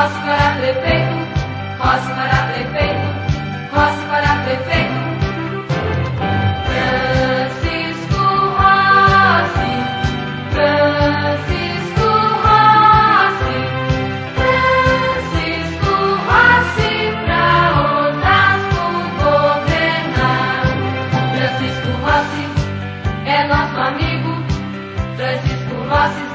Rossi para prefeito, Rossi para prefeito, Rossi para prefeito. Francisco Rossi, Francisco Rossi, Francisco Rossi pra Osasco governar. Francisco Rossi é nosso amigo, Francisco Rossi